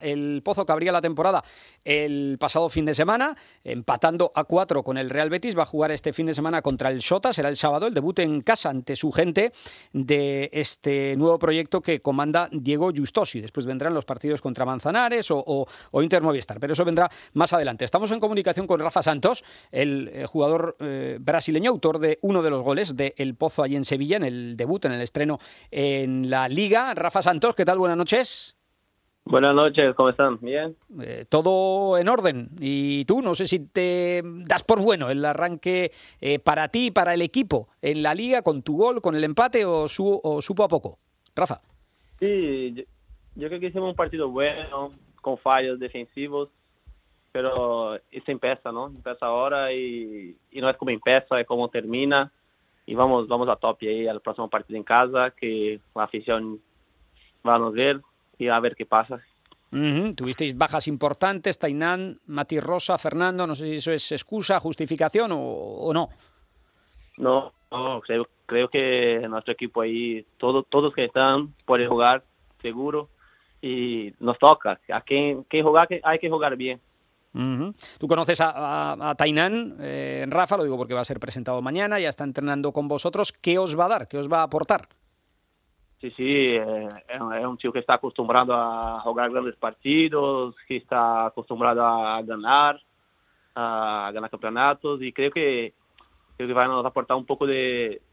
El Pozo, que abría la temporada el pasado fin de semana, empatando a 4 con el Real Betis, va a jugar este fin de semana contra el Shota, será el sábado, el debut en casa ante su gente de este nuevo proyecto que comanda Diego Justosi. Después vendrán los partidos contra Manzanares o Inter Movistar, pero eso vendrá más adelante. Estamos en comunicación con Rafa Santos, el jugador brasileño, autor de uno de los goles de El Pozo allí en Sevilla, en el debut, en el estreno en la Liga. Rafa Santos, ¿qué tal? Buenas noches. Buenas noches, ¿cómo están? ¿Bien? Todo en orden. Y tú, no sé si te das por bueno el arranque para ti y para el equipo en la Liga, con tu gol, con el empate, o supo a poco. Rafa. Sí, yo creo que hicimos un partido bueno, con fallos defensivos, pero eso empieza, ¿no? Empieza ahora y no es como empieza, es como termina. Y vamos a tope ahí al próximo partido en casa, que la afición va a nos ver y a ver qué pasa. Tuvisteis bajas importantes, Tainán, Mati Rosa, Fernando, no sé si eso es excusa, justificación o no. No, creo que nuestro equipo ahí, todos que están pueden jugar seguro y nos toca. A quien jugar, hay que jugar bien. Tú conoces a Tainán, Rafa, lo digo porque va a ser presentado mañana, ya está entrenando con vosotros. ¿Qué os va a dar? ¿Qué os va a aportar? Sí, es un chico que está acostumbrado a jugar grandes partidos, que está acostumbrado a ganar campeonatos, y creo que va a nos aportar un poco de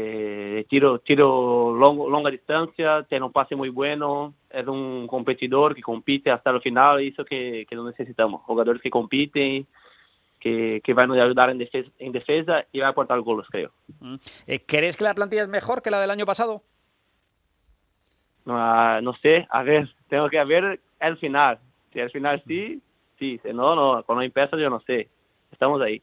tiro longa distancia, tiene un pase muy bueno, es un competidor que compite hasta el final, y eso que lo necesitamos, jugadores que compiten, que van a ayudar en defensa y va a aportar goles, creo. ¿Crees que la plantilla es mejor que la del año pasado? No sé, a ver, tengo que ver el final. Si al final sí, si no, cuando empieza yo no sé. Estamos ahí.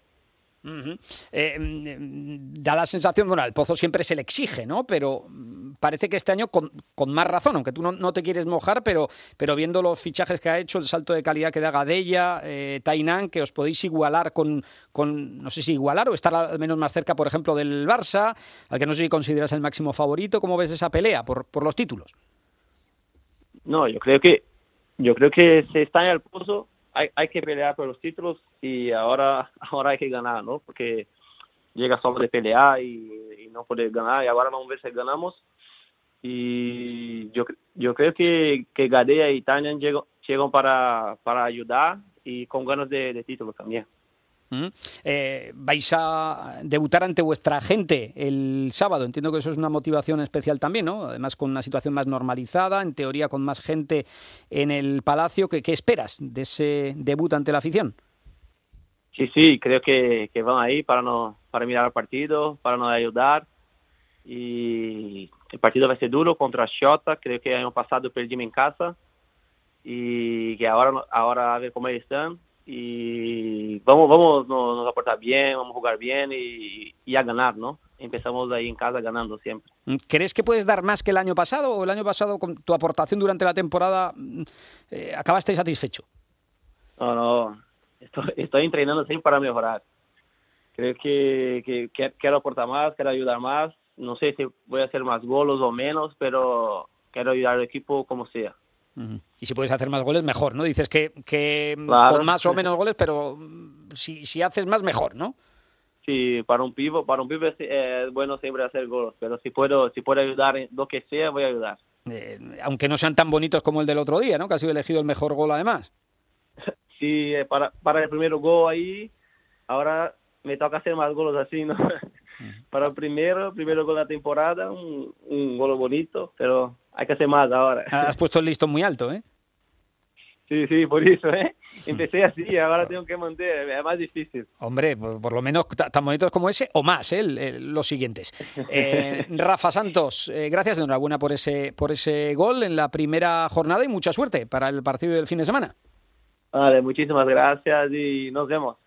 Da la sensación, bueno, al Pozo siempre se le exige, ¿no? Pero parece que este año con más razón, aunque tú no te quieres mojar, pero viendo los fichajes que ha hecho, el salto de calidad que da Gadella, Tainán, que os podéis igualar con, no sé si igualar o estar al menos más cerca, por ejemplo, del Barça, al que no sé si consideras el máximo favorito. ¿Cómo ves esa pelea por los títulos? No, yo creo que si está en el Pozo hay que pelear por los títulos, y ahora hay que ganar, ¿no? Porque llega solo de pelear y no poder ganar, y ahora vamos a ver si ganamos. Y yo creo que Gadea y Tainán llegan para ayudar y con ganas de título también. Vais a debutar ante vuestra gente el sábado. Entiendo que eso es una motivación especial también, ¿no? Además, con una situación más normalizada, en teoría con más gente en el Palacio. ¿Qué esperas de ese debut ante la afición? Sí, creo que van ahí para mirar el partido, para nos ayudar. Y el partido va a ser duro contra Shota. Creo que el año pasado perdimos en casa y que ahora a ver cómo están. Y vamos nos aportar bien, vamos a jugar bien y a ganar, ¿no? Empezamos ahí en casa ganando siempre. ¿Crees que puedes dar más que el año pasado, o el año pasado con tu aportación durante la temporada acabaste satisfecho? No, estoy entrenando siempre para mejorar. Creo que quiero aportar más, quiero ayudar más. No sé si voy a hacer más goles o menos, pero quiero ayudar al equipo como sea. Y si puedes hacer más goles, mejor, ¿no? Dices que claro, con más o menos goles, pero si haces más, mejor, ¿no? Sí, para un pivo es bueno siempre hacer goles, pero si puedo ayudar en lo que sea, voy a ayudar. Aunque no sean tan bonitos como el del otro día, ¿no? Que ha sido elegido el mejor gol además. Sí, para el primer gol ahí, ahora me toca hacer más goles así, ¿no? Para el primero gol de la temporada, un gol bonito, pero hay que hacer más ahora. Has puesto el listón muy alto, ¿eh? Sí, por eso, ¿eh? Empecé así, ahora tengo que mantener, es más difícil. Hombre, por lo menos tan bonitos como ese, o más, los siguientes. Rafa Santos, gracias, enhorabuena por ese gol en la primera jornada y mucha suerte para el partido del fin de semana. Vale, muchísimas gracias y nos vemos.